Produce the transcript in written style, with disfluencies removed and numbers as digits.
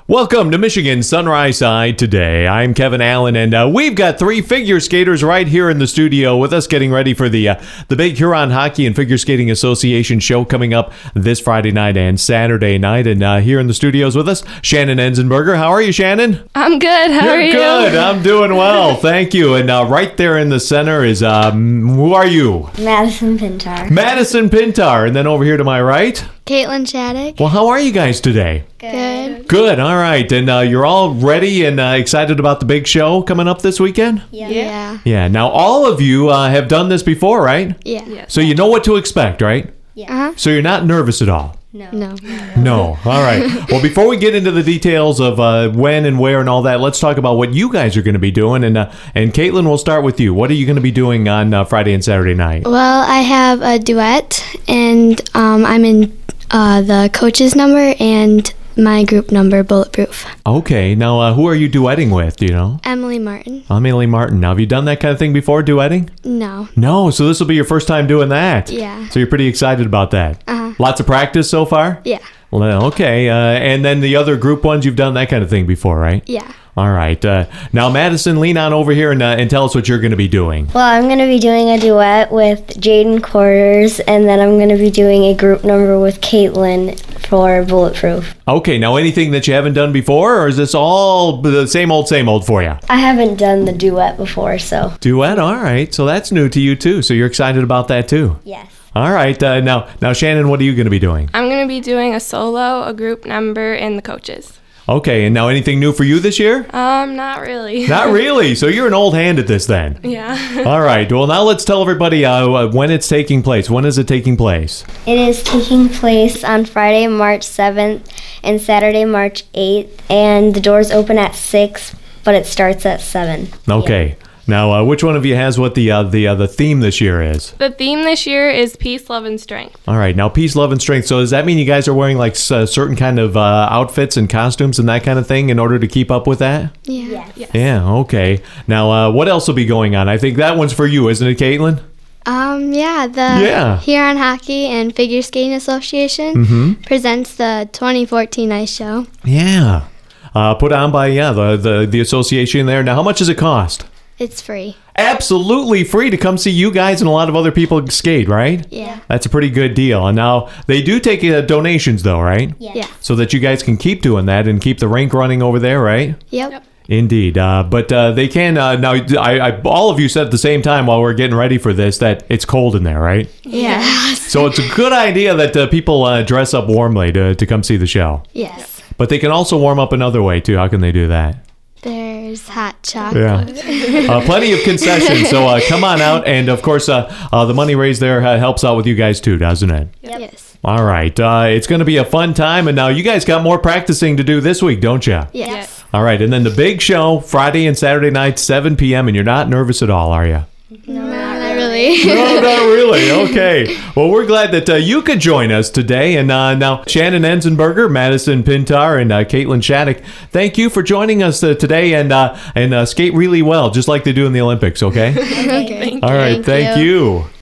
Welcome to Michigan Sunrise Side today. I'm Kevin Allen, and we've got three figure skaters right here in the studio with us getting ready for the big Huron Hockey and Figure Skating Association show coming up this Friday night and Saturday night. And here in the studios with us, Shannon Enzenberger. How are you, Shannon? I'm good. How are you? You're good. I'm doing well. Thank you. And right there in the center is, who are you? Madison Pintar. Madison Pintar. And then over here to my right? Caitlin Shattuck. Well, how are you guys today? Good. Good. All right. And you're all ready and excited about the big show coming up this weekend? Yeah. Yeah. Now, all of you have done this before, right? Yeah. So you know what to expect, right? Yeah. So you're not nervous at all? No. No. All right. Well, before we get into the details of when and where and all that, let's talk about what you guys are going to be doing. And Caitlin, we'll start with you. What are you going to be doing on Friday and Saturday night? Well, I have a duet, and I'm in the coach's number and my group number, Bulletproof. Okay. Now, who are you duetting with? Do you know? Emily Martin. Emily Martin. Now, have you done that kind of thing before, duetting? No. No. So this will be your first time doing that? Yeah. So you're pretty excited about that? Uh-huh. Lots of practice so far? Yeah. Well, okay. And then the other group ones, you've done that kind of thing before, right? Yeah. All right. Now, Madison, lean on over here and tell us what you're going to be doing. Well, I'm going to be doing a duet with Jaden Quarters, and then I'm going to be doing a group number with Caitlin for Bulletproof. Okay. Now, anything that you haven't done before, or is this all the same old for you? I haven't done the duet before, so. Duet? All right. So that's new to you, too. So you're excited about that, too? Yes. All right. Now, Shannon, what are you going to be doing? I'm going to be doing a solo, a group number, and the coaches. Okay. And now, anything new for you this year? Not really. Not really. So you're an old hand at this then. Yeah. All right. Well, now let's tell everybody when it's taking place. When is it taking place? It is taking place on Friday, March 7th and Saturday, March 8th, and the doors open at 6, but it starts at 7. Okay. Now, which one of you has what the theme this year is? The theme this year is peace, love, and strength. All right. Now, peace, love, and strength. So does that mean you guys are wearing like certain kind of outfits and costumes and that kind of thing in order to keep up with that? Yeah. Yes. Yeah. Okay. Now, what else will be going on? I think that one's for you, isn't it, Caitlin? The Huron Hockey and Figure Skating Association presents the 2014 Ice Show. Yeah. Put on by the association there. Now, how much does it cost? It's free. Absolutely free to come see you guys and a lot of other people skate, right? Yeah. That's a pretty good deal. And now they do take donations, though, right? Yeah. So that you guys can keep doing that and keep the rink running over there, right? Yep. Indeed. But they can now. I all of you said at the same time while we're getting ready for this that it's cold in there, right? Yeah. So it's a good idea that people dress up warmly to come see the show. Yes. But they can also warm up another way too. How can they do that? There's hot chocolate. Yeah. Plenty of concessions. So come on out. And of course, the money raised there helps out with you guys too, doesn't it? Yep. Yes. All right. It's going to be a fun time. And now you guys got more practicing to do this week, don't you? Yes. All right. And then the big show, Friday and Saturday night, 7 p.m. And you're not nervous at all, are you? No, not really. No, not really. Okay. Well, we're glad that you could join us today. And now, Shannon Enzenberger, Madison Pintar, and Caitlin Shattuck, thank you for joining us today and skate really well, just like they do in the Olympics, okay? Okay. All right. Thank you.